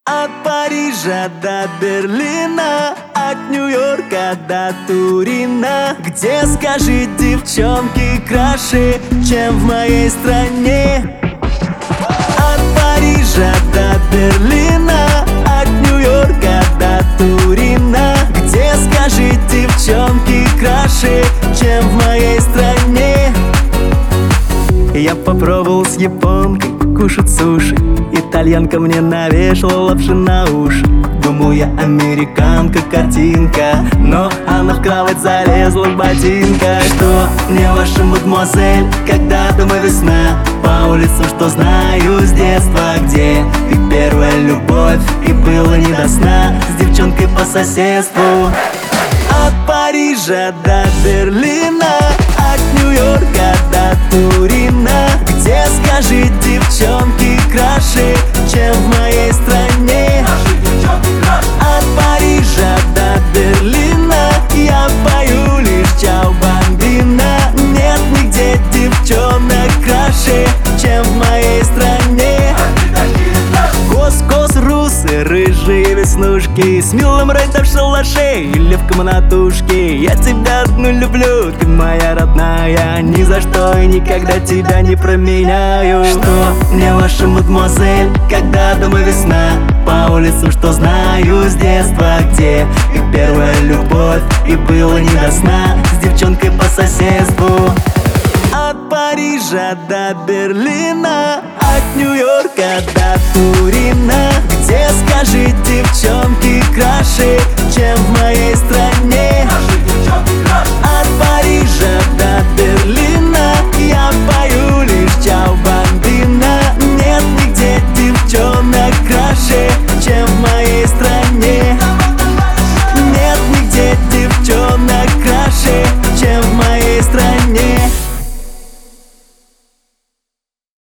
От Парижа до Берлина, от Нью-Йорка до Турина. Где, скажи, девчонки краше, чем в моей стране? От Парижа до Берлина, от Нью-Йорка до Турина. Где, скажи, девчонки краше, чем в моей стране? Я попробовал с японкой кушать суши, итальянка мне навешала лапши на уши. Думал, я американка, картинка, но она в кровать залезла в ботинка. Что мне ваша мадемуазель, когда дома весна? По улицам, что знаю с детства, где и первая любовь, и было не до сна с девчонкой по соседству. От Парижа до Берлина, от Нью-Йорка до Турина. Где, скажи, девчонки краше, чем в моей стране? От Парижа до Берлина я пою лишь чао бамбина. Нет нигде девчонок краше, чем в моей стране. Кос-кос, русы, рыжие веснушки, с милым рейдом в шалаше или в комнатушке. Я тебя одну люблю, ты моя родная, ни за что и никогда тебя не променяю. Что мне ваша мадемуазель, когда дома весна? По улицам, что знаю с детства, где и первая любовь, и было не до сна с девчонкой по соседству. От Парижа до Берлина, от Нью-Йорка до Турина.